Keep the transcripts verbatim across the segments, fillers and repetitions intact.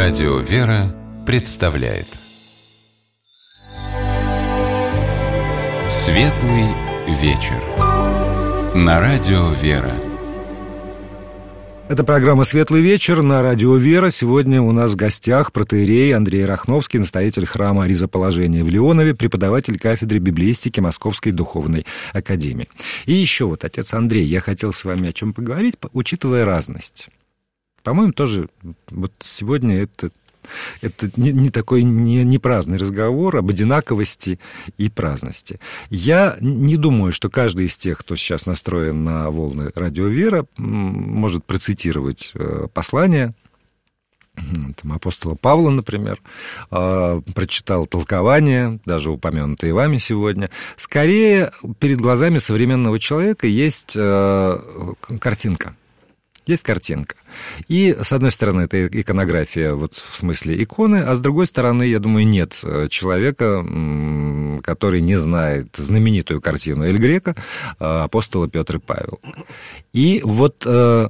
Радио «Вера» представляет Светлый вечер на Радио «Вера». Это программа «Светлый вечер» на Радио «Вера». Сегодня у нас в гостях протоиерей Андрей Рахновский, настоятель храма Ризоположения в Леонове, преподаватель кафедры библеистики Московской духовной академии. И еще вот, отец Андрей, я хотел с вами о чем поговорить, учитывая разность. По-моему, тоже вот сегодня это... Это не, не такой не, не праздный разговор об одинаковости и праздности. Я не думаю, что каждый из тех, кто сейчас настроен на волны Радио «Вера», может процитировать послание там, апостола Павла, например, прочитал толкование, даже упомянутые вами сегодня. Скорее, перед глазами современного человека есть картинка. Есть картинка. И, с одной стороны, это иконография вот, в смысле иконы, а с другой стороны, я думаю, нет человека, который не знает знаменитую картину Эль Греко апостола Петр и Павел. И вот это,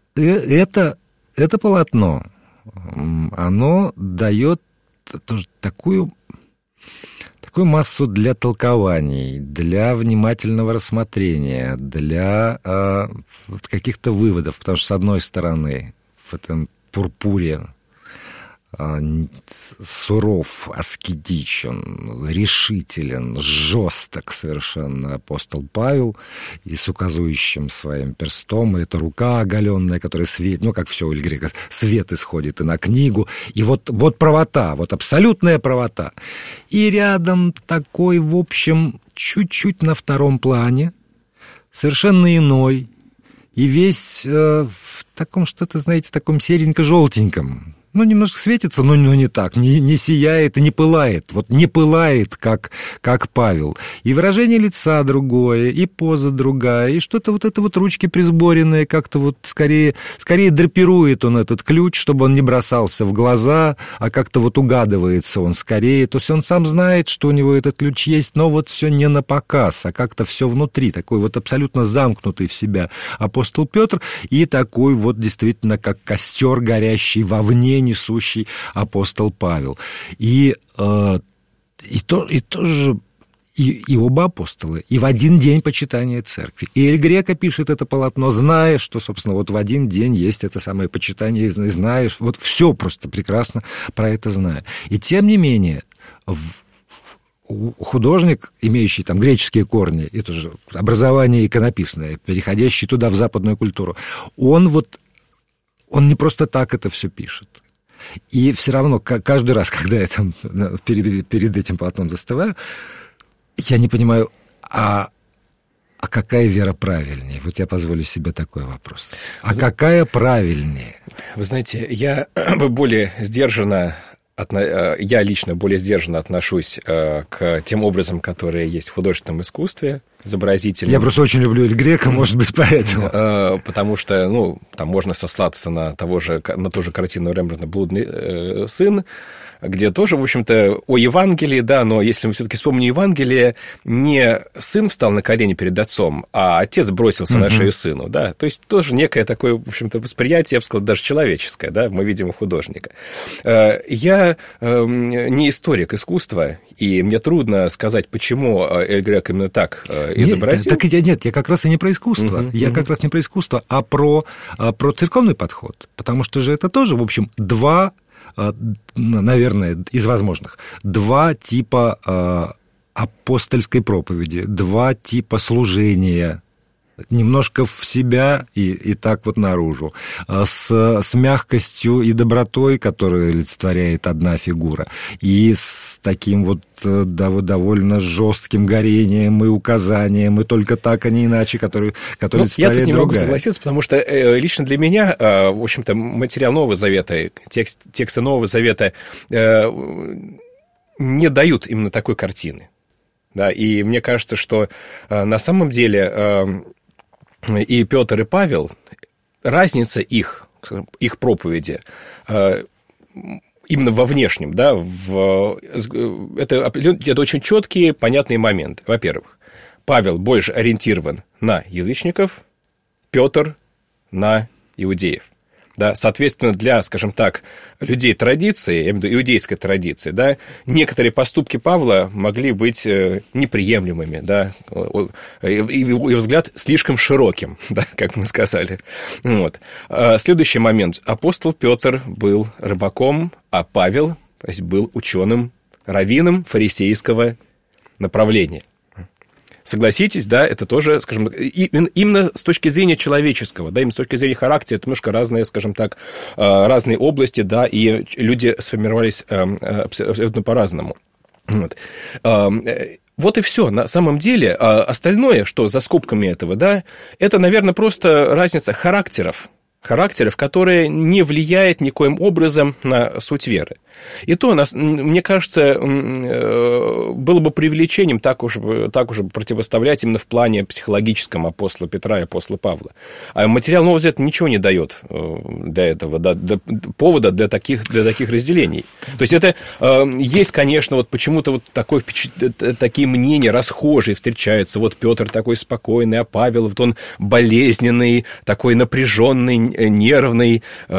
это полотно, оно дает тоже такую... такую массу для толкований, для внимательного рассмотрения, для э, каких-то выводов. Потому что, с одной стороны, в этом пурпуре э, суров, аскетичен, решителен, жесток совершенно апостол Павел, и с указующим своим перстом, и эта рука оголенная, которая светит, ну, как все у Эль Греко, свет исходит и на книгу, и вот, вот правота, вот абсолютная правота. И рядом такой, в общем, чуть-чуть на втором плане, совершенно иной, и весь э, в таком что-то, знаете, таком серенько-желтеньком. Ну, немножко светится, но, но не так, не, не сияет и не пылает. Вот не пылает, как, как Павел. И выражение лица другое, и поза другая, и что-то вот это вот ручки присборенные, как-то вот скорее, скорее драпирует он этот ключ, чтобы он не бросался в глаза, а как-то вот угадывается он скорее. То есть он сам знает, что у него этот ключ есть, но вот все не на показ, а как-то все внутри. Такой вот абсолютно замкнутый в себя апостол Петр, и такой вот действительно как костер горящий вовне, несущий апостол Павел. И, э, и, то, и тоже и, и оба апостола, и в один день почитания церкви. И Эль Греко пишет это полотно, зная, что, собственно, вот в один день есть это самое почитание, и знаешь, вот все просто прекрасно про это зная. И тем не менее, в, художник, имеющий там греческие корни, это же образование иконописное, переходящий туда в западную культуру, он вот, он не просто так это все пишет. И все равно каждый раз, когда я там перед, перед этим полотном застываю, я не понимаю, а, а какая вера правильнее? Вот я позволю себе такой вопрос. А Вы... какая правильнее? Вы знаете, я более сдержанно, я лично более сдержанно отношусь к тем образам, которые есть в художественном искусстве, изобразительным. Я просто очень люблю Эль Греко, может быть, поэтому. Потому что, ну, там можно сослаться на, того же, на ту же картину Рембрандта «Блудный сын», где тоже, в общем-то, о Евангелии, да, но если мы все-таки вспомним Евангелие, не сын встал на колени перед отцом, а отец бросился uh-huh. на шею сыну, да, то есть тоже некое такое, в общем-то, восприятие, я бы сказал, даже человеческое, да, мы видим у художника. Я не историк искусства, и мне трудно сказать, почему Эль Греко именно так изобразил. Нет, так, нет, я как раз и не про искусство, uh-huh, я uh-huh. как раз не про искусство, а про, про церковный подход, потому что же это тоже, в общем, два... наверное, из возможных, два типа э, апостольской проповеди, два типа служения, немножко в себя и, и так вот наружу, с, с мягкостью и добротой, которую олицетворяет одна фигура, и с таким вот довольно жестким горением и указанием, и только так, а не иначе, который, который ну, олицетворяет другая. Я тут не другая. могу согласиться, потому что э, лично для меня, э, в общем-то, материал Нового Завета, текст, тексты Нового Завета э, не дают именно такой картины. Да, и мне кажется, что э, на самом деле... Э, и Петр, и Павел, разница их, их проповеди, именно во внешнем, да, в, это, это очень четкие, понятные моменты. Во-первых, Павел больше ориентирован на язычников, Петр на иудеев. Да, соответственно, для, скажем так, людей традиции, я имею в виду иудейской традиции, да, некоторые поступки Павла могли быть неприемлемыми, да, и его взгляд слишком широким, да, как мы сказали. Вот. Следующий момент. Апостол Петр был рыбаком, а Павел, то есть, был ученым, раввином фарисейского направления. Согласитесь, да, это тоже, скажем, именно с точки зрения человеческого, да, именно с точки зрения характера, это немножко разные, скажем так, разные области, да, и люди сформировались абсолютно по-разному. Вот. Вот и все. На самом деле, остальное, что за скобками этого, да, это, наверное, просто разница характеров, характеров, которые не влияет никоим образом на суть веры. И то, мне кажется, было бы преувеличением так уж, так уж противоставлять именно в плане психологическом апостола Петра и апостола Павла. А материал Нового Завета ничего не дает для этого, да, для, повода для таких, для таких разделений. То есть это есть, конечно, вот почему-то вот такое, такие мнения расхожие встречаются. Вот Петр такой спокойный, а Павел вот он болезненный, такой напряженный, нервный.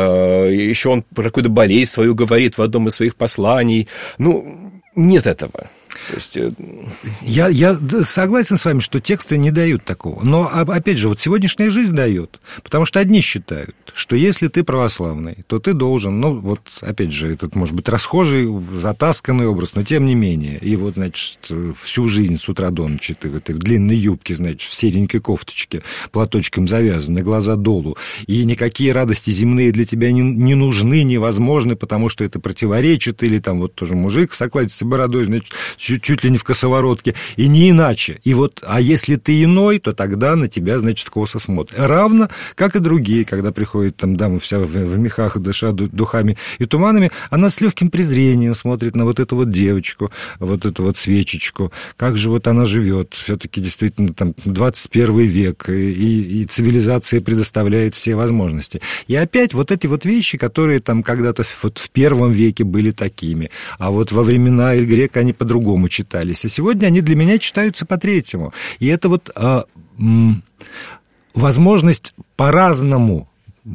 Еще он про какую-то болезнь свою говорит в одном из своих посланий. Ну, нет этого. То есть... я, я согласен с вами, что тексты не дают такого. Но, опять же, вот сегодняшняя жизнь дает. Потому что одни считают, что если ты православный, то ты должен, ну, вот, опять же, этот, может быть, расхожий, затасканный образ, но тем не менее. И вот, значит, всю жизнь с утра до ночи ты в этой длинной юбке, значит, в серенькой кофточке, платочком завязаны, глаза долу. И никакие радости земные для тебя не, не нужны, невозможны, потому что это противоречит. Или там вот тоже мужик с окладистой бородой, значит, чуть, чуть ли не в косоворотке, и не иначе. И вот, а если ты иной, то тогда на тебя, значит, косо смотрят. Равно, как и другие, когда приходит там дама вся в, в мехах, дыша духами и туманами, она с легким презрением смотрит на вот эту вот девочку, вот эту вот свечечку, как же вот она живет. Все-таки действительно там двадцать первый век, и, и цивилизация предоставляет все возможности. И опять вот эти вот вещи, которые там когда-то вот в первом веке были такими, а вот во времена Эль Грека они по-другому читались, а сегодня они для меня читаются по-третьему. И это вот а, м, возможность по-разному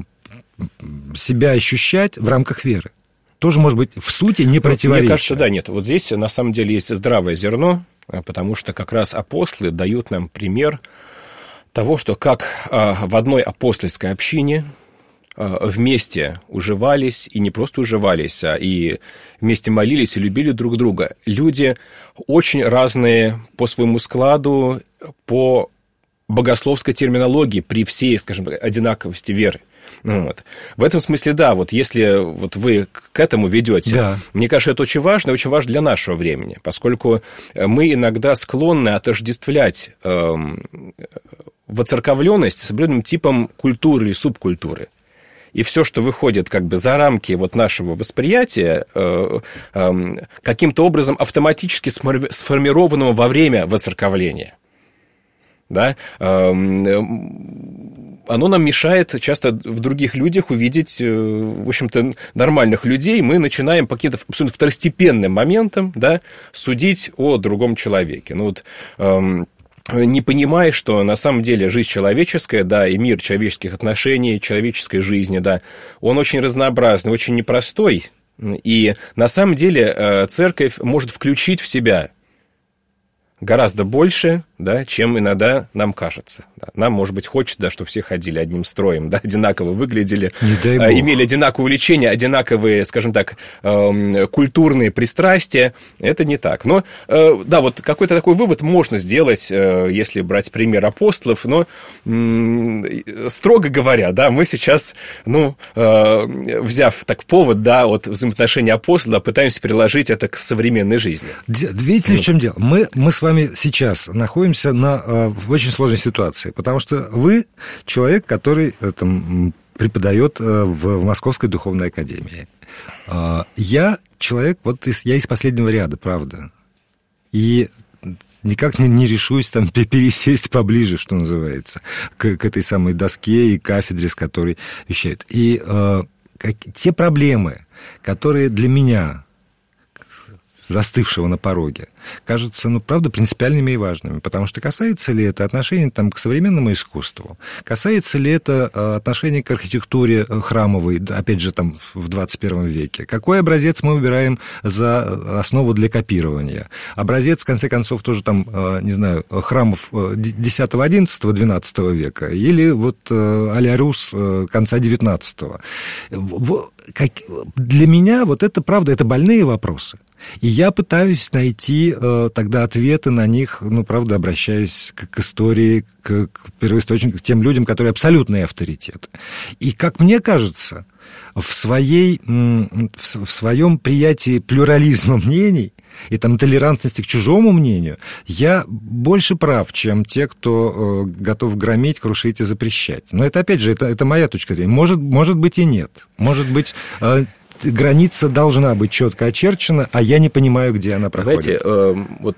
себя ощущать в рамках веры. Тоже, может быть, в сути не противоречит. Мне кажется, да, нет. Вот здесь, на самом деле, есть здравое зерно, потому что как раз апостолы дают нам пример того, что как а, в одной апостольской общине вместе уживались, и не просто уживались, а и вместе молились и любили друг друга. Люди очень разные по своему складу, по богословской терминологии, при всей, скажем так, одинаковости веры. Вот. В этом смысле, да, вот если вот вы к этому ведете, да. Мне кажется, это очень важно, и очень важно для нашего времени, поскольку мы иногда склонны отождествлять э, воцерковленность с определенным типом культуры или субкультуры. И все, что выходит как бы за рамки вот нашего восприятия, э, э, каким-то образом автоматически сформированного во время воцерковления, да, э, оно нам мешает часто в других людях увидеть, в общем-то, нормальных людей. Мы начинаем по каким-то абсолютно второстепенным моментам, да, судить о другом человеке. Ну вот... Э, не понимая, что на самом деле жизнь человеческая, да, и мир человеческих отношений, человеческой жизни, да, он очень разнообразный, очень непростой, и на самом деле церковь может включить в себя гораздо больше, да, чем иногда нам кажется. Да. Нам, может быть, хочется, да, чтобы все ходили одним строем, да, одинаково выглядели, имели одинаковое увлечение, одинаковые, скажем так, э, культурные пристрастия. Это не так. Но, э, да, вот какой-то такой вывод можно сделать, э, если брать пример апостолов, но, э, строго говоря, да, мы сейчас, ну, э, взяв так повод, да, от взаимоотношений апостола, пытаемся приложить это к современной жизни. Видите, в чем дело? Мы, мы с вами сейчас находимся на, в очень сложной ситуации, потому что вы человек, который там, преподает в, в Московской духовной академии. Я человек, вот из, я из последнего ряда, правда, и никак не, не решусь там пересесть поближе, что называется, к, к этой самой доске и кафедре, с которой вещают. И э, как, те проблемы, которые для меня, застывшего на пороге, кажутся, ну, правда, принципиальными и важными, потому что касается ли это отношения там, к современному искусству, касается ли это отношения к архитектуре храмовой, опять же, там, в двадцать первом веке, какой образец мы выбираем за основу для копирования, образец, в конце концов, тоже там, не знаю, храмов десятого, одиннадцатого, двенадцатого века, или вот а-ля Рус конца девятнадцатого. Для меня вот это, правда, это больные вопросы. И я пытаюсь найти э, тогда ответы на них, ну, правда, обращаясь к, к истории, к, к первоисточникам, к тем людям, которые абсолютные авторитеты. И, как мне кажется, в, своей, в, в своем приятии плюрализма мнений и там, толерантности к чужому мнению я больше прав, чем те, кто э, готов громить, крушить и запрещать. Но это, опять же, это, это моя точка зрения. Может, может быть и нет. Может быть... Э, граница должна быть четко очерчена, а я не понимаю, где она проходит. Знаете, э, вот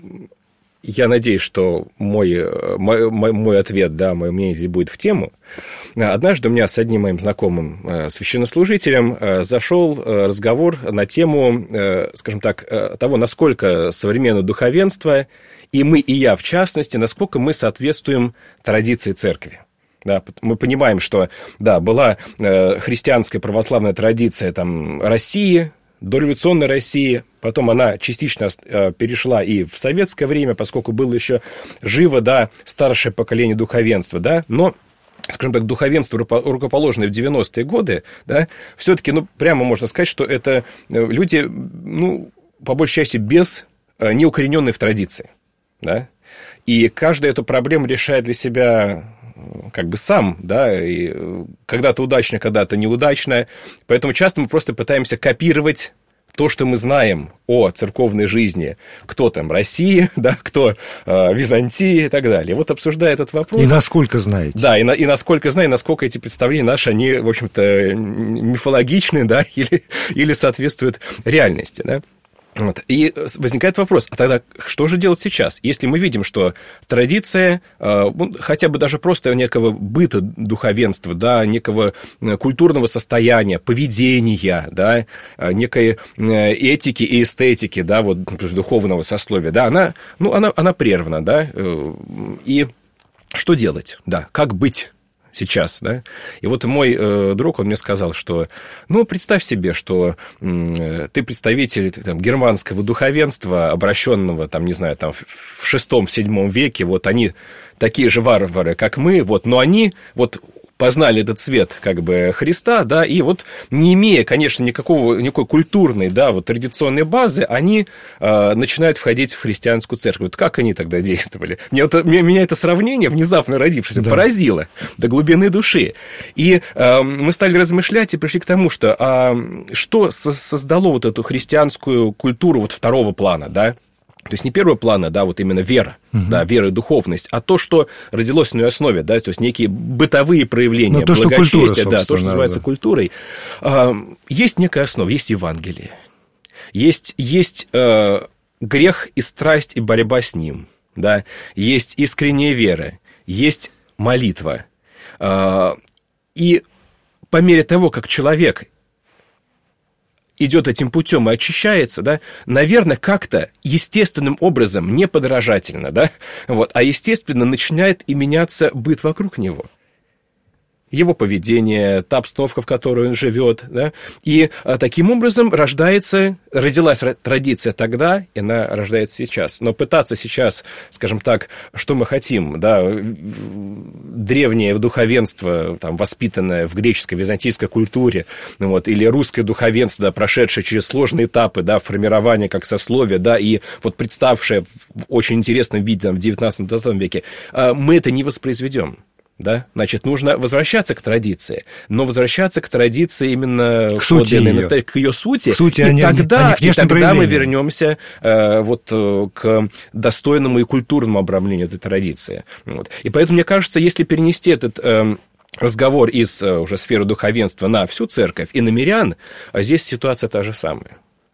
я надеюсь, что мой, мой, мой ответ, да, мое мнение здесь будет в тему. Однажды у меня с одним моим знакомым э, священнослужителем э, зашел э, разговор на тему, э, скажем так, э, того, насколько современное духовенство, и мы, и я в частности, насколько мы соответствуем традиции церкви. Да, мы понимаем, что, да, была э, христианская православная традиция там, России, дореволюционной России, потом она частично э, перешла и в советское время, поскольку было еще живо, да, старшее поколение духовенства, да, но, скажем так, духовенство, рукоположенное в девяностые годы, да, все-таки, ну, прямо можно сказать, что это люди, ну, по большей части, без, э, неукорененные в традиции, да, и каждая эту проблему решает для себя... как бы сам, да, и когда-то удачно, когда-то неудачно, поэтому часто мы просто пытаемся копировать то, что мы знаем о церковной жизни, кто там России, да, кто э, Византии и так далее. Вот обсуждая этот вопрос... И насколько знаете. Да, и, на, и насколько знаю, насколько эти представления наши, они, в общем-то, мифологичны, да, или, или соответствуют реальности, да. Вот. И возникает вопрос, а тогда что же делать сейчас? Если мы видим, что традиция, хотя бы даже просто некого быта духовенства, да, некого культурного состояния, поведения, да, некой этики и эстетики, да, вот, духовного сословия, да, она, ну, она, она прервана, да, и что делать, да, как быть? Сейчас, да, и вот мой э, друг, он мне сказал, что, ну, представь себе, что э, ты представитель там, германского духовенства, обращенного, там, не знаю, там, в шестом-седьмом веке, вот они такие же варвары, как мы, вот, но они, вот, познали этот цвет, как бы, Христа, да, и вот, не имея, конечно, никакого, никакой культурной, да, вот, традиционной базы, они э, начинают входить в христианскую церковь. Вот как они тогда действовали? Мне, вот, меня это сравнение, внезапно родившееся, да, поразило до глубины души. И э, мы стали размышлять и пришли к тому, что э, что со- создало вот эту христианскую культуру вот второго плана, да, то есть не первого плана, да, вот именно вера, угу. да, вера и духовность, а то, что родилось на ее основе, да, то есть некие бытовые проявления, ну, то, благочестия, что культура, да, то, что называется да. культурой. Есть некая основа, есть Евангелие, есть, есть э, грех и страсть и борьба с ним, да, есть искренняя вера, есть молитва. Э, и по мере того, как человек идет этим путем и очищается, да, наверное, как-то естественным образом, не подражательно, да, вот, а естественно начинает и меняться быт вокруг него. Его поведение, та обстановка, в которой он живет, да, и а, таким образом рождается, родилась традиция тогда, и она рождается сейчас. Но пытаться сейчас, скажем так, что мы хотим, да, древнее духовенство, там, воспитанное в греческой, византийской культуре, ну, вот, или русское духовенство, да, прошедшее через сложные этапы, да, формирования как сословия, да, и вот представшее в очень интересном виде в девятнадцатом-двадцатом веке, а, мы это не воспроизведем. Да? Значит, нужно возвращаться к традиции, но возвращаться к традиции именно к сути ее, настоящей, к ее сути, к сути и, они, тогда, они и тогда мы вернемся э, вот, к достойному и культурному обрамлению этой традиции. Вот. И поэтому, мне кажется, если перенести этот э, разговор из э, уже сферы духовенства на всю церковь и на мирян, здесь ситуация та же самая.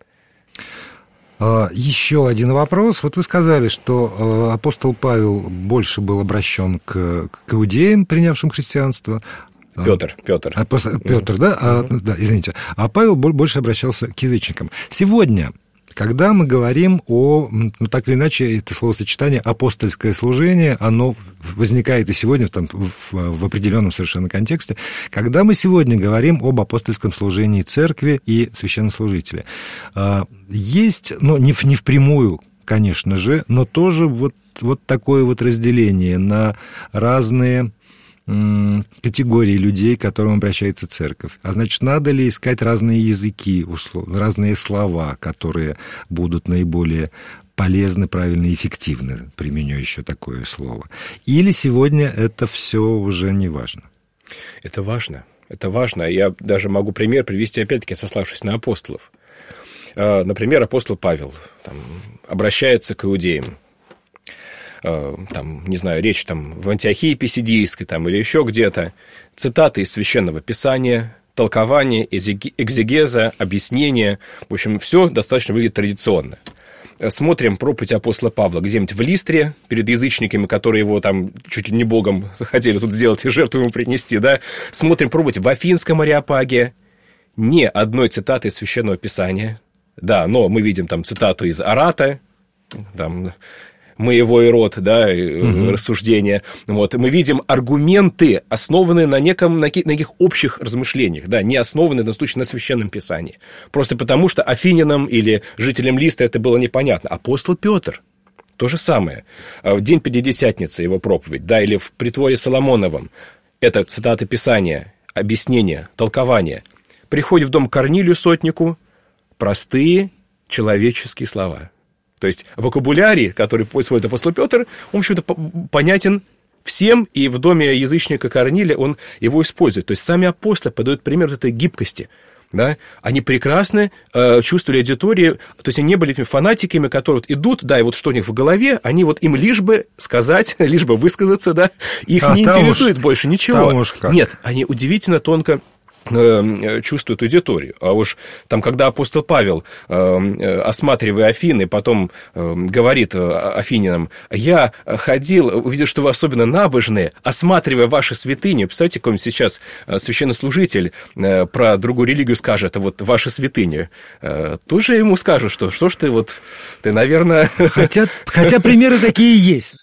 Еще один вопрос. Вот вы сказали, что апостол Павел больше был обращен к, к иудеям, принявшим христианство. Петр, Петр. Апостол, Петр, да? А, да, извините. А Павел больше обращался к язычникам. Сегодня Когда мы говорим о, ну, так или иначе, это словосочетание «апостольское служение», оно возникает и сегодня там, в, в определенном совершенно контексте. Когда мы сегодня говорим об апостольском служении церкви и священнослужителя, есть, ну, не, не впрямую, конечно же, но тоже вот, вот такое вот разделение на разные категории людей, к которым обращается церковь. А значит, надо ли искать разные языки, разные слова, которые будут наиболее полезны, правильны, эффективны, применю еще такое слово. Или сегодня это все уже не важно? Это важно. Это важно. Я даже могу пример привести, опять-таки, сославшись на апостолов. Например, апостол Павел там, обращается к иудеям. Там, не знаю, речь там в Антиохии Писидийской там, или еще где-то, цитаты из Священного Писания, толкование, экзегеза, объяснение, в общем, все достаточно выглядит традиционно. Смотрим проповедь апостола Павла где-нибудь в Листре, перед язычниками, которые его там чуть ли не богом хотели тут сделать и жертву ему принести, да, смотрим проповедь в Афинском Ареопаге, ни одной цитаты из Священного Писания, да, но мы видим там цитату из Арата, там... моего Ирод, да, угу. рассуждения. Вот. Мы видим аргументы, основанные на, неком, на неких общих размышлениях, да, не основанные, на случае, на Священном Писании. Просто потому, что афинянам или жителям Листра это было непонятно. Апостол Петр, то же самое. В день Пятидесятницы его проповедь, да, или в притворе Соломоновом, это цитаты Писания, объяснения, толкования. Приходит в дом к Корнилию сотнику, простые человеческие слова. То есть вокабулярий, который использует апостол Петр, он, в общем-то, понятен всем, и в доме язычника Корнилия он его использует. То есть сами апостолы подают пример этой гибкости. Да? Они прекрасно э, чувствовали аудиторию, то есть они не были этими фанатиками, которые вот идут, да, и вот что у них в голове, они вот им лишь бы сказать, лишь бы высказаться, да, их а, не интересует уж, больше ничего. Нет, они удивительно тонко чувствует аудиторию. А уж там, когда апостол Павел, осматривая Афины, потом говорит афинянам: я ходил, увидел, что вы особенно набожные, осматривая ваши святыни. Представляете, какой-нибудь сейчас священнослужитель про другую религию скажет: вот ваши святыни. Тут же ему скажут, что что ж ты вот, ты, наверное... Хотя, хотя примеры такие есть.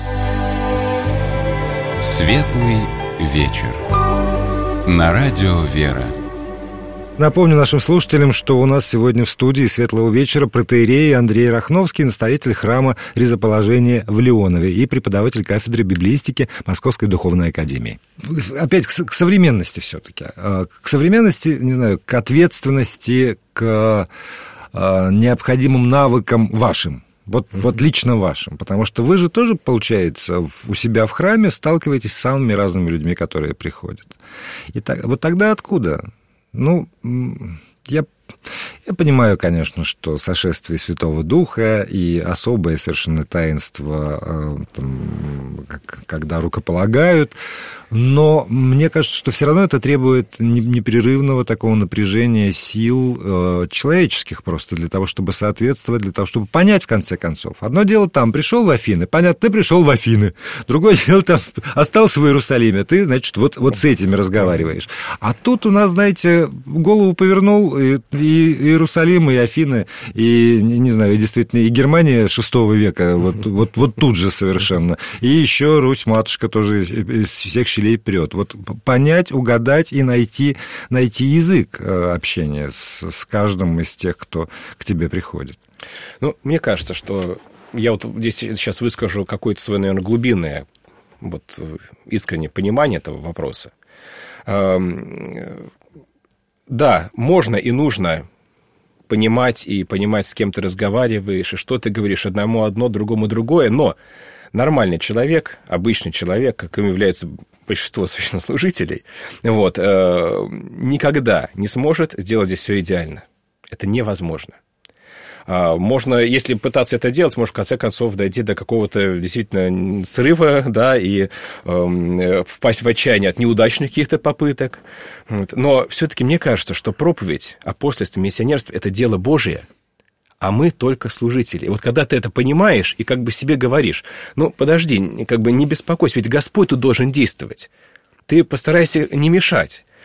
Светлый вечер. На радио «Вера». Напомню нашим слушателям, что у нас сегодня в студии «Светлого вечера» протоиерей Андрей Рахновский, настоятель храма Ризоположения в Леонове и преподаватель кафедры библеистики Московской духовной академии. Опять к современности все-таки. К современности, не знаю, к ответственности, к необходимым навыкам вашим. Вот, mm-hmm. вот лично вашим, потому что вы же тоже, получается, у себя в храме сталкиваетесь с самыми разными людьми, которые приходят. И так, вот тогда откуда? Ну, я, я понимаю, конечно, что сошествие Святого Духа и особое совершенно таинство, там, когда рукополагают, но мне кажется, что все равно это требует непрерывного такого напряжения сил э, человеческих просто для того, чтобы соответствовать, для того, чтобы понять, в конце концов. Одно дело там, пришел в Афины, понятно, ты пришел в Афины. Другое дело там, остался в Иерусалиме, ты, значит, вот, вот с этими разговариваешь. А тут у нас, знаете, голову повернул и, и Иерусалим, и Афины, и, не знаю, действительно, и Германия шестого века, вот, вот, вот тут же совершенно. И еще Русь-матушка тоже из всех щелей прет. Вот понять, угадать и найти, найти язык общения с, с каждым из тех, кто к тебе приходит. Ну, мне кажется, что я вот здесь сейчас выскажу какое-то свое, наверное, глубинное, вот, искреннее понимание этого вопроса. Да, можно и нужно понимать и понимать, с кем ты разговариваешь, и что ты говоришь одному одно, другому другое, но нормальный человек, обычный человек, каким является большинство священнослужителей, вот, э, никогда не сможет сделать здесь все идеально. Это невозможно. А, можно, если пытаться это делать, может, в конце концов, дойти до какого-то действительно срыва, да, и э, впасть в отчаяние от неудачных каких-то попыток. Вот. Но все-таки мне кажется, что проповедь, апостольство, миссионерство – это дело Божие, а мы только служители. И вот когда ты это понимаешь и как бы себе говоришь: ну, подожди, как бы не беспокойся, ведь Господь тут должен действовать. Ты постарайся не мешать.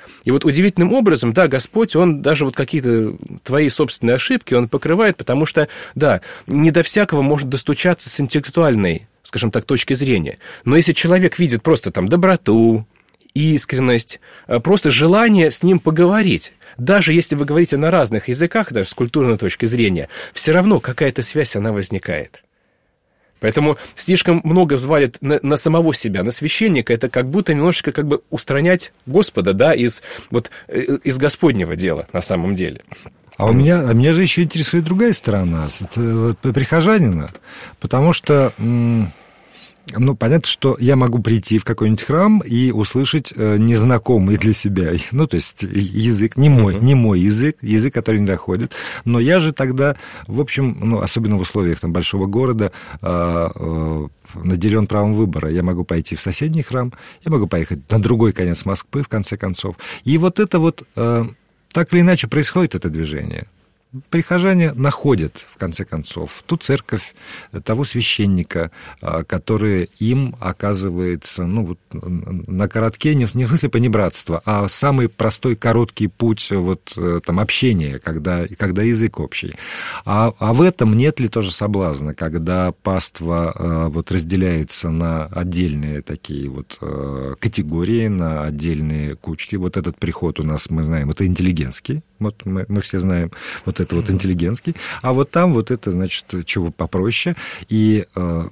И вот удивительным образом, да, Господь, Он даже вот какие-то твои собственные ошибки, Он покрывает, потому что, да, не до всякого может достучаться с интеллектуальной, скажем так, точки зрения. Но если человек видит просто там доброту, искренность, просто желание с ним поговорить, даже если вы говорите на разных языках, даже с культурной точки зрения, все равно какая-то связь, она возникает. Поэтому слишком много взвалит на, на самого себя, на священника, это как будто немножечко как бы устранять Господа, да, из, вот, из Господнего дела на самом деле. А у меня, а меня же еще интересует другая сторона, это вот прихожанина, потому что... М- Ну, понятно, что я могу прийти в какой-нибудь храм и услышать незнакомый для себя, ну, то есть язык, не мой, uh-huh. не мой язык, язык, который не доходит. Но я же тогда, в общем, ну, особенно в условиях там, большого города, наделен правом выбора. Я могу пойти в соседний храм, я могу поехать на другой конец Москвы, в конце концов. И вот это вот, так или иначе, происходит это движение. Прихожане находят, в конце концов, ту церковь, того священника, который им оказывается, ну, вот, на коротке, не в смысле понебратства, а самый простой, короткий путь вот, там, общения, когда, когда язык общий. А, а в этом нет ли тоже соблазна, когда паства вот, разделяется на отдельные такие вот категории, на отдельные кучки. Вот этот приход у нас, мы знаем, это интеллигентский, вот мы, мы все знаем, вот это вот интеллигентский, а вот там вот это, значит, чего попроще, и э,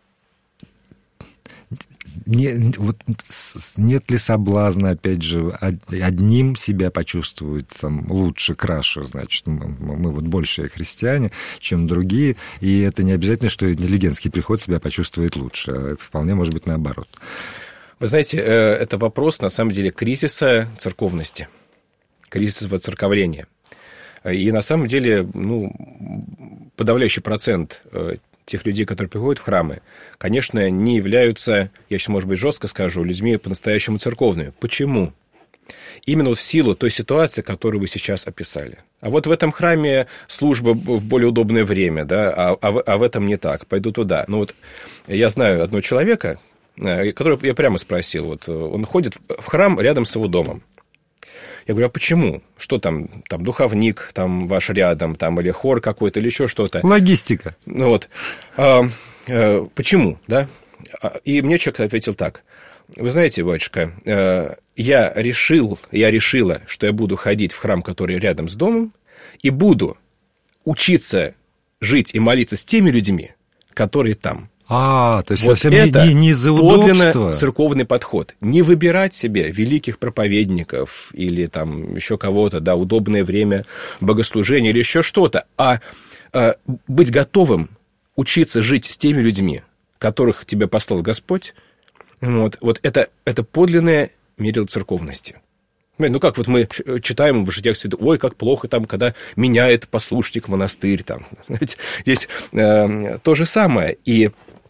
не, вот, нет ли соблазна, опять же, одним себя почувствовать там, лучше, краше, значит, мы, мы вот большие христиане, чем другие, и это не обязательно, что интеллигентский приход себя почувствует лучше, а это вполне может быть наоборот. Вы знаете, это вопрос, на самом деле, кризиса церковности, кризиса воцерковления. И на самом деле, ну, подавляющий процент тех людей, которые приходят в храмы, конечно, не являются, я сейчас, может быть, жестко скажу, людьми по-настоящему церковными. Почему? Именно в силу той ситуации, которую вы сейчас описали. А вот в этом храме служба в более удобное время, да, а, а, в, а в этом не так, пойду туда. Ну вот я знаю одного человека, которого я прямо спросил, вот он ходит в храм рядом с его домом. Я говорю, а почему? Что там, там духовник там ваш рядом, там, или хор какой-то, или еще что-то. Логистика. Ну вот. А, а, почему, да? И мне человек ответил так. Вы знаете, батюшка, я решил, я решила, что я буду ходить в храм, который рядом с домом, и буду учиться жить и молиться с теми людьми, которые там. А, то есть вот совсем это не, не из-за удобства. подлинно церковный подход. Не выбирать себе великих проповедников или там еще кого-то, да, удобное время богослужения или еще что-то, а, а быть готовым учиться жить с теми людьми, которых тебе послал Господь. Вот, вот это, это подлинное мерило церковности. Ну, как вот мы читаем в житиях святых, ой, как плохо там, когда меняет послушник монастырь. Там. Ведь здесь э, то же самое. И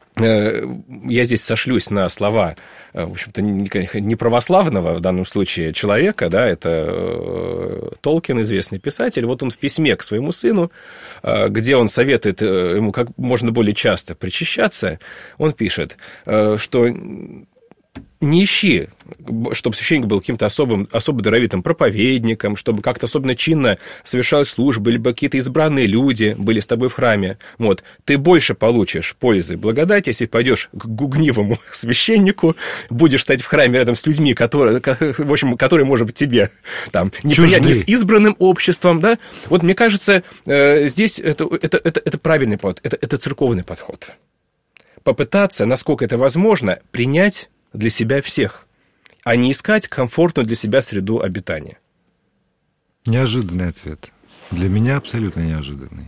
я здесь сошлюсь на слова, в общем-то, не православного в данном случае человека, да, это Толкин, известный писатель. Вот он в письме к своему сыну, где он советует ему как можно более часто причащаться, он пишет, что не ищи, чтобы священник был каким-то особым, особо даровитым проповедником, чтобы как-то особенно чинно совершалась служба, либо какие-то избранные люди были с тобой в храме. Вот. Ты больше получишь пользы, благодати, если пойдешь к гугнивому священнику, будешь стоять в храме рядом с людьми, которые, в общем, которые, может быть, тебе там неприятны, с избранным обществом, да? Вот мне кажется, здесь это, это, это, это правильный подход, это, это церковный подход. Попытаться, насколько это возможно, принять для себя всех, а не искать комфортную для себя среду обитания. Неожиданный ответ. Для меня абсолютно неожиданный.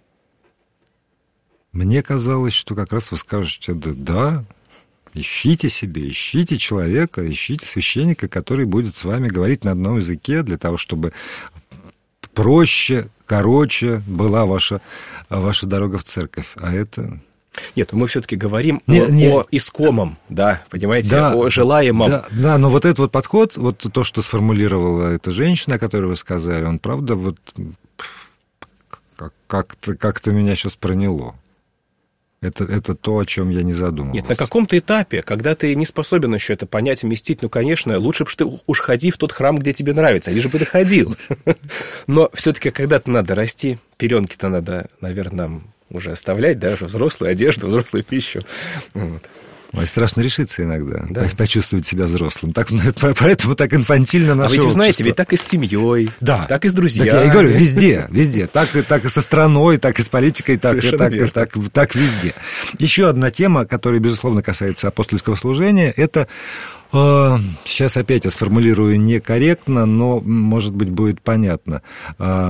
Мне казалось, что как раз вы скажете, да, да, ищите себе, ищите человека, ищите священника, который будет с вами говорить на одном языке, для того, чтобы проще, короче была ваша, ваша дорога в церковь. А это... Нет, мы все-таки говорим нет, о, нет. о искомом, да, понимаете, да, о желаемом. Да, да, но вот этот вот подход, вот то, что сформулировала эта женщина, о которой вы сказали, он, правда, вот как-то, как-то меня сейчас проняло. Это, это то, о чем я не задумывался. Нет, на каком-то этапе, когда ты не способен еще это понять, вместить, ну, конечно, лучше бы ты уж ходи в тот храм, где тебе нравится, лишь бы ты ходил. Но все-таки когда-то надо расти, пеленки-то надо, наверное, нам уже оставлять, да, уже взрослую одежду, взрослую пищу. Вот. Ой, страшно решиться иногда, да. почувствовать себя взрослым. Так, поэтому так инфантильно наше общество. А вы знаете, ведь так и с семьей, да. так и с друзьями. Так я и говорю, везде, везде. Так, так и со страной, так и с политикой, так, и, так, и, так, так везде. Еще одна тема, которая, безусловно, касается апостольского служения, это... Э, сейчас опять я сформулирую некорректно, но, может быть, будет понятно. Э,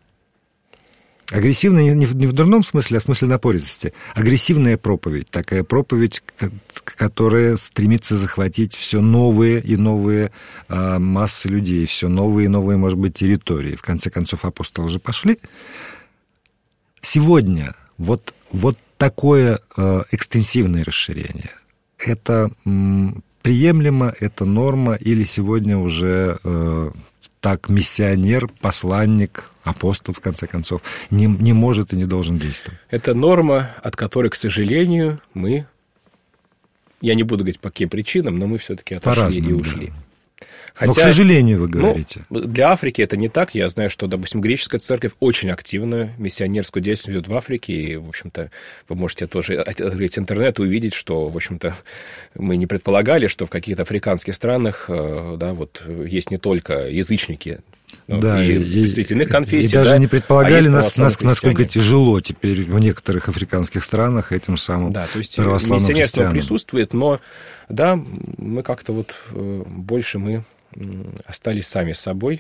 Агрессивная не в, не в дурном смысле, а в смысле напористости. Агрессивная проповедь. Такая проповедь, которая стремится захватить все новые и новые а, массы людей, все новые и новые, может быть, территории. В конце концов, апостолы уже пошли. Сегодня вот, вот такое а, экстенсивное расширение. Это м, приемлемо, это норма, или сегодня уже... А, так миссионер, посланник, апостол, в конце концов, не, не может и не должен действовать. Это норма, от которой, к сожалению, мы, я не буду говорить по каким причинам, но мы все-таки отошли и ушли. Да. Хотя, но, к сожалению, вы говорите. Ну, для Африки это не так. Я знаю, что, допустим, греческая церковь очень активно миссионерскую деятельность ведет в Африке. И, в общем-то, вы можете тоже открыть интернет и увидеть, что, в общем-то, мы не предполагали, что в каких-то африканских странах, да, вот, есть не только язычники, да, и, и представители иных конфессий. И даже да, не предполагали, а нас, нас, насколько тяжело теперь в некоторых африканских странах этим самым да, то есть православным миссионерство христианам. Присутствует, но, да, мы как-то вот больше мы остались сами с собой,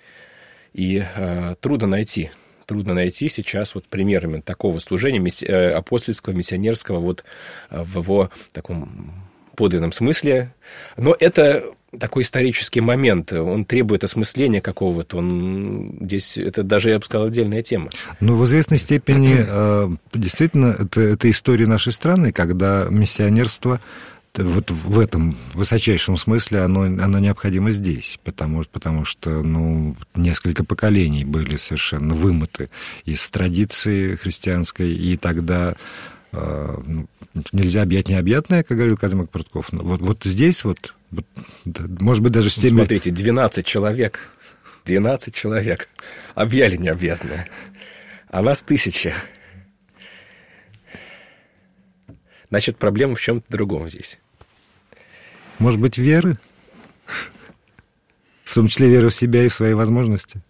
и э, трудно найти, трудно найти сейчас вот примерами такого служения мисси... э, апостольского, миссионерского вот э, в его таком подлинном смысле. Но это такой исторический момент, он требует осмысления какого-то, он здесь, это даже, я бы сказал, отдельная тема. Ну, в известной степени, э, действительно, это, это история нашей страны, когда миссионерство вот в этом высочайшем смысле оно, оно необходимо здесь, потому, потому что ну, несколько поколений были совершенно вымыты из традиции христианской, и тогда э, ну, нельзя объять необъятное, как говорил Казимир Прутков. Вот, вот здесь вот, вот, может быть, даже с теми... Смотрите, двенадцать человек, двенадцать человек объяли необъятное, а нас тысяча. Значит, проблема в чем-то другом здесь. Может быть, веры? В том числе вера в себя и в свои возможности?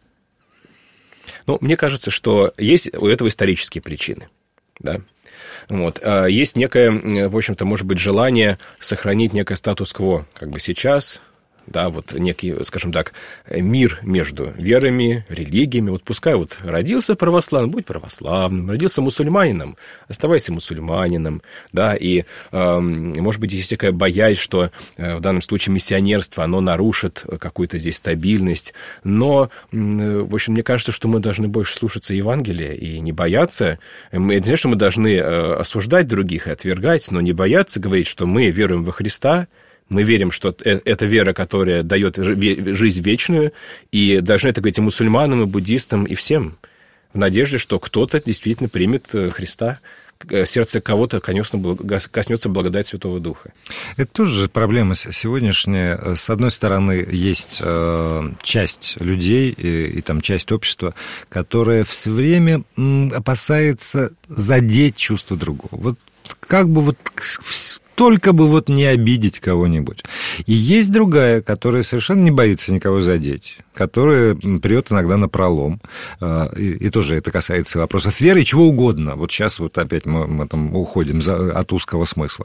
Ну, мне кажется, что есть у этого исторические причины. Да? Вот. Есть некое, в общем-то, может быть, желание сохранить некое статус-кво, как бы сейчас... Да, вот некий, скажем так, мир между верами, религиями. Вот пускай вот родился православным, будь православным, родился мусульманином, оставайся мусульманином, да, и, э, может быть, есть такая боязнь, что э, в данном случае миссионерство, оно нарушит какую-то здесь стабильность, но, э, в общем, мне кажется, что мы должны больше слушаться Евангелия и не бояться. Мы, это не значит, что мы должны э, осуждать других и отвергать, но не бояться говорить, что мы веруем во Христа. Мы верим, что это вера, которая дает жизнь вечную, и должны это говорить и мусульманам, и буддистам, и всем, в надежде, что кто-то действительно примет Христа. Сердце кого-то, конечно, коснется благодать Святого Духа. Это тоже проблема сегодняшняя. С одной стороны, есть часть людей и, и там часть общества, которая все время опасается задеть чувство другого. Вот как бы вот... Только бы вот не обидеть кого-нибудь. И есть другая, которая совершенно не боится никого задеть, которая прет иногда напролом. И, и тоже это касается вопросов веры и чего угодно. Вот сейчас вот опять мы, мы там уходим за, от узкого смысла.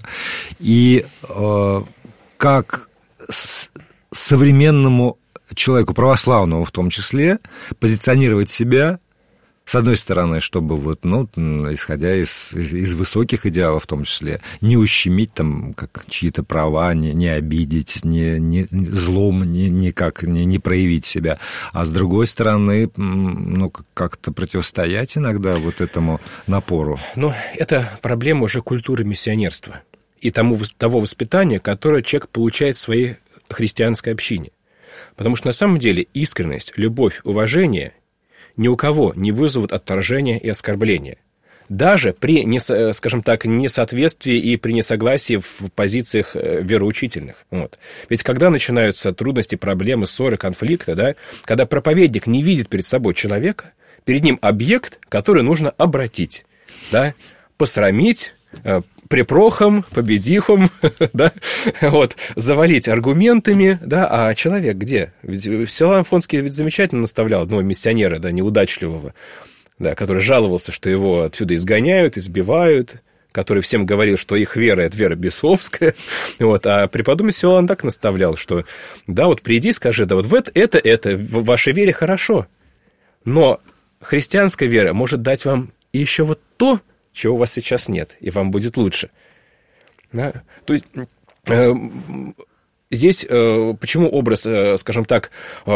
И э, как с, современному человеку, православному в том числе, позиционировать себя... С одной стороны, чтобы, вот, ну, исходя из, из, из высоких идеалов в том числе, не ущемить там как, чьи-то права, не, не обидеть, не, не, злом не, никак не, не проявить себя. А с другой стороны, ну, как-то противостоять иногда вот этому напору. Ну, это проблема уже культуры миссионерства и тому, того воспитания, которое человек получает в своей христианской общине. Потому что на самом деле искренность, любовь, уважение... ни у кого не вызовут отторжения и оскорбления. даже при, скажем так, несоответствии и при несогласии в позициях вероучительных. Вот. Ведь когда начинаются трудности, проблемы, ссоры, конфликты, да, когда проповедник не видит перед собой человека, перед ним объект, который нужно обратить, да, посрамить, препрохом, победихом, да, вот, завалить аргументами, да, а человек где? Ведь Силуан Афонский ведь замечательно наставлял одного миссионера, да, неудачливого, да, который жаловался, что его отсюда изгоняют, избивают, который всем говорил, что их вера – это вера бесовская, вот, а преподобный Силуан так наставлял, что, да, вот приди, скажи, да, вот в это, это, это, в вашей вере хорошо, но христианская вера может дать вам еще вот то, чего у вас сейчас нет, и вам будет лучше. Да? То есть э, здесь э, почему образ, э, скажем так, э,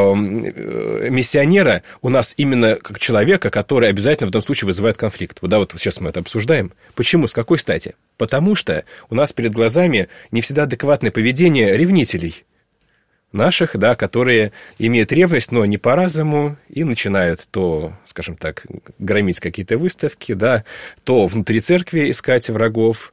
миссионера у нас именно как человека, который обязательно в этом случае вызывает конфликт. Вот, да, вот сейчас мы это обсуждаем. Почему? С какой стати? Потому что у нас перед глазами не всегда адекватное поведение ревнителей наших, да, которые имеют ревность, но не по разуму, и начинают то, скажем так, громить какие-то выставки, да, то внутри церкви искать врагов,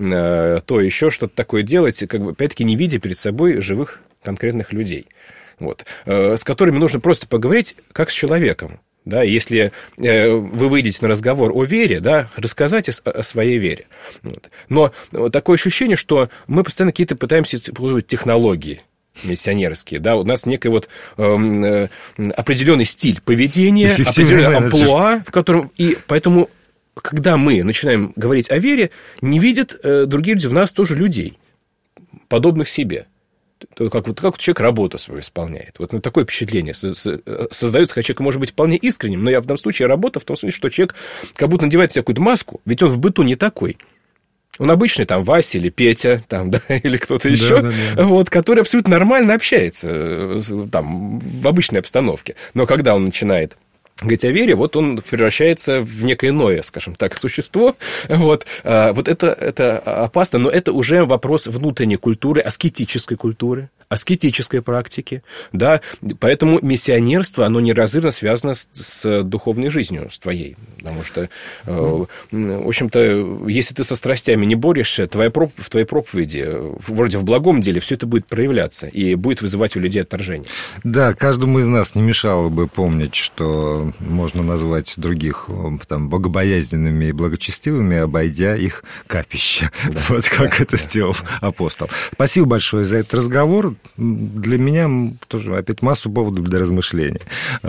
то еще что-то такое делать, как бы, опять-таки, не видя перед собой живых конкретных людей, вот, с которыми нужно просто поговорить как с человеком. Да, если э, вы выйдете на разговор о вере, да, рассказать о, о своей вере. Вот. Но вот такое ощущение, что мы постоянно какие-то пытаемся использовать технологии миссионерские, да, у нас некий вот э, э, определенный стиль поведения, определенный амплуа, в котором, и поэтому, когда мы начинаем говорить о вере, не видят э, другие люди в нас тоже людей, подобных себе. Как, вот, как человек работу свою исполняет. Вот такое впечатление создается, хотя человек может быть вполне искренним, но я в данном случае работа в том смысле, что человек как будто надевает себе какую-то маску, ведь он в быту не такой. Он обычный, там, Вася или Петя, там, да, или кто-то еще, да, да, да. Вот, который абсолютно нормально общается там, в обычной обстановке. Но когда он начинает говорить о вере, вот он превращается в некое иное, скажем так, существо. Вот, вот это, это опасно, но это уже вопрос внутренней культуры, аскетической культуры, аскетической практики, да, поэтому миссионерство, оно неразрывно связано с, с духовной жизнью, с твоей, потому что, э, в общем-то, если ты со страстями не борешься, твоя проп... в твоей проповеди, вроде в благом деле, все это будет проявляться и будет вызывать у людей отторжение. Да, каждому из нас не мешало бы помнить, что можно назвать других там, богобоязненными и благочестивыми, обойдя их капище, да, вот как да, это да, сделал да. апостол. Спасибо большое за этот разговор. Для меня тоже опять массу поводов для размышления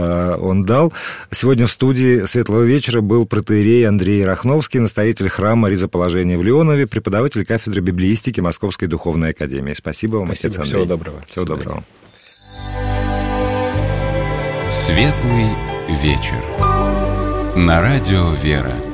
он дал. Сегодня в студии «Светлого вечера» был протоиерей Андрей Рахновский, настоятель храма Ризоположения в Леонове, преподаватель кафедры библеистики Московской духовной академии. Спасибо вам, Спасибо. отец Андрей. Всего доброго. Всего доброго. Светлый вечер. На радио «Вера».